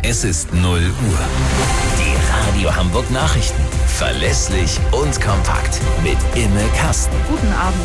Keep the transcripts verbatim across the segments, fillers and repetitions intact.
Es ist null Uhr. Die Radio Hamburg Nachrichten. Verlässlich und kompakt. Mit Imme Kasten. Guten Abend.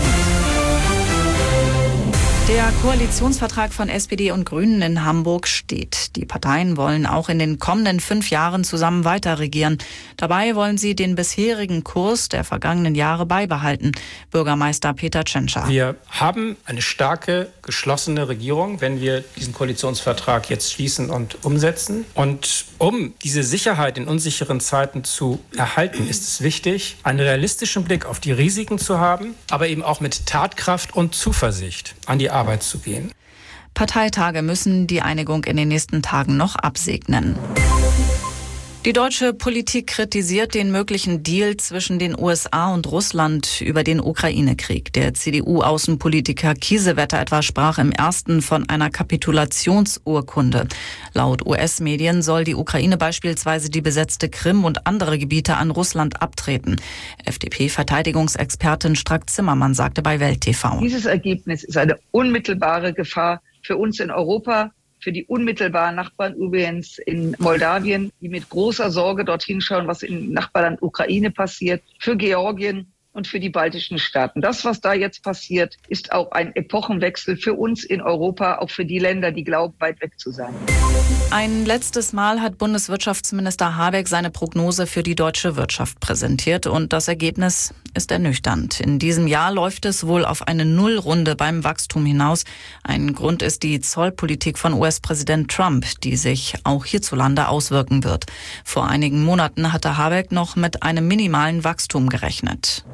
Der Koalitionsvertrag von S P D und Grünen in Hamburg steht. Die Parteien wollen auch in den kommenden fünf Jahren zusammen weiterregieren. Dabei wollen sie den bisherigen Kurs der vergangenen Jahre beibehalten. Bürgermeister Peter Tschentscher. Wir haben eine starke, geschlossene Regierung, wenn wir diesen Koalitionsvertrag jetzt schließen und umsetzen. Und um diese Sicherheit in unsicheren Zeiten zu erhalten, ist es wichtig, einen realistischen Blick auf die Risiken zu haben, aber eben auch mit Tatkraft und Zuversicht an die Arbeit zu gehen. Parteitage müssen die Einigung in den nächsten Tagen noch absegnen. Die deutsche Politik kritisiert den möglichen Deal zwischen den U S A und Russland über den Ukraine-Krieg. Der C D U-Außenpolitiker Kiesewetter etwa sprach im ersten von einer Kapitulationsurkunde. Laut U S-Medien soll die Ukraine beispielsweise die besetzte Krim und andere Gebiete an Russland abtreten. F D P-Verteidigungsexpertin Strack-Zimmermann sagte bei Welt T V. Dieses Ergebnis ist eine unmittelbare Gefahr für uns in Europa, für die unmittelbaren Nachbarn übrigens in Moldawien, die mit großer Sorge dorthin schauen, was im Nachbarland Ukraine passiert, für Georgien und für die baltischen Staaten. Das, was da jetzt passiert, ist auch ein Epochenwechsel für uns in Europa, auch für die Länder, die glauben, weit weg zu sein. Ein letztes Mal hat Bundeswirtschaftsminister Habeck seine Prognose für die deutsche Wirtschaft präsentiert und das Ergebnis ist ernüchternd. In diesem Jahr läuft es wohl auf eine Nullrunde beim Wachstum hinaus. Ein Grund ist die Zollpolitik von U S-Präsident Trump, die sich auch hierzulande auswirken wird. Vor einigen Monaten hatte Habeck noch mit einem minimalen Wachstum gerechnet.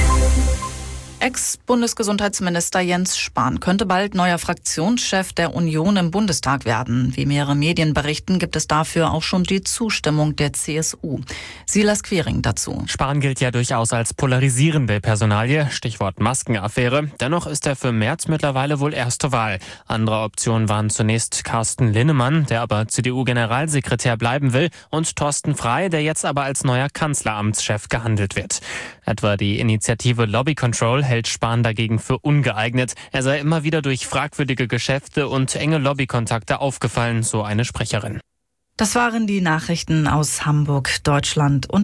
Ex-Bundesgesundheitsminister Jens Spahn könnte bald neuer Fraktionschef der Union im Bundestag werden. Wie mehrere Medien berichten, gibt es dafür auch schon die Zustimmung der C S U. Silas Quiring dazu. Spahn gilt ja durchaus als polarisierende Personalie, Stichwort Maskenaffäre. Dennoch ist er für Merz mittlerweile wohl erste Wahl. Andere Optionen waren zunächst Carsten Linnemann, der aber C D U-Generalsekretär bleiben will, und Thorsten Frey, der jetzt aber als neuer Kanzleramtschef gehandelt wird. Etwa die Initiative Lobby Control hält Spahn dagegen für ungeeignet. Er sei immer wieder durch fragwürdige Geschäfte und enge Lobbykontakte aufgefallen, so eine Sprecherin. Das waren die Nachrichten aus Hamburg, Deutschland und